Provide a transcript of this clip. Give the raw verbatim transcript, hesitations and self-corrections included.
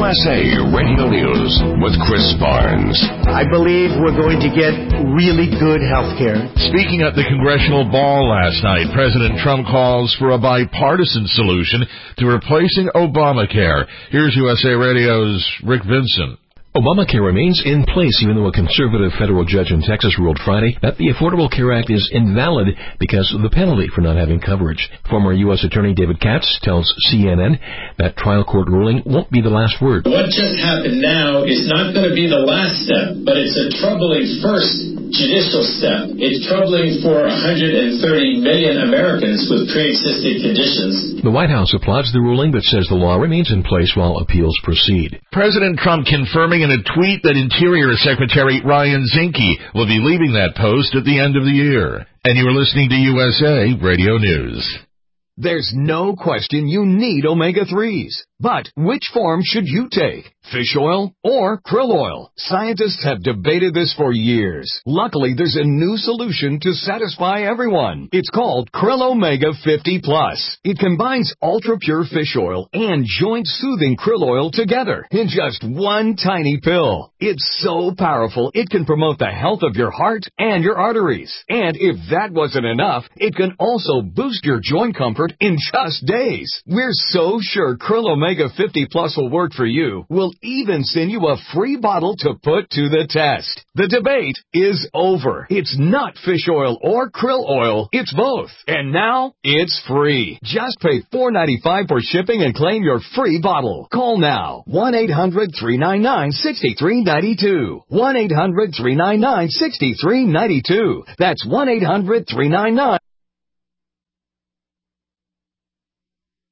S A Radio News with Chris Barnes. I believe we're going to get really good health care. Speaking at the congressional ball last night, President Trump calls for a bipartisan solution to replacing Obamacare. Here's U S A Radio's Rick Vincent. Obamacare remains in place even though a conservative federal judge in Texas ruled Friday that the Affordable Care Act is invalid because of the penalty for not having coverage. Former U S Attorney David Katz tells C N N that trial court ruling won't be the last word. What just happened now is not going to be the last step, but it's a troubling first judicial step. It's troubling for one hundred thirty million Americans with pre-existing conditions. The White House applauds the ruling but says the law remains in place while appeals proceed. President Trump confirming in a tweet that Interior Secretary Ryan Zinke will be leaving that post at the end of the year. And you are listening to U S A Radio News. There's no question you need omega threes. But which form should you take? Fish oil or krill oil? Scientists have debated this for years. Luckily, there's a new solution to satisfy everyone. It's called Krill Omega fifty plus. It combines ultra-pure fish oil and joint-soothing krill oil together in just one tiny pill. It's so powerful, it can promote the health of your heart and your arteries. And if that wasn't enough, it can also boost your joint comfort in just days. We're so sure Krill Omega fifty plus will work for you. We'll even send you a free bottle to put to the test. The debate is over. It's not fish oil or krill oil. It's both. And now it's free. Just pay four dollars and ninety-five cents for shipping and claim your free bottle. Call now. one eight hundred three nine nine six three nine two. one eight hundred three nine nine six three nine two. That's one eight hundred three nine nine